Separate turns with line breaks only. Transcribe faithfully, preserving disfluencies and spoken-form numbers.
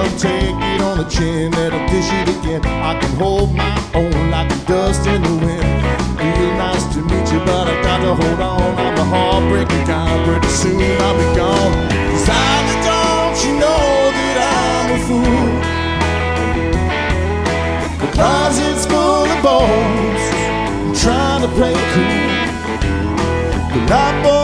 take it on the chin, let her dish it again. I can hold my own like the dust in the wind. Real nice to meet you, but I got to hold on. I'm a heartbreaking kind, pretty soon I'll be gone. Silent, don't you know that I'm a fool? The closet's full of bones, I'm trying to play cool. The night boy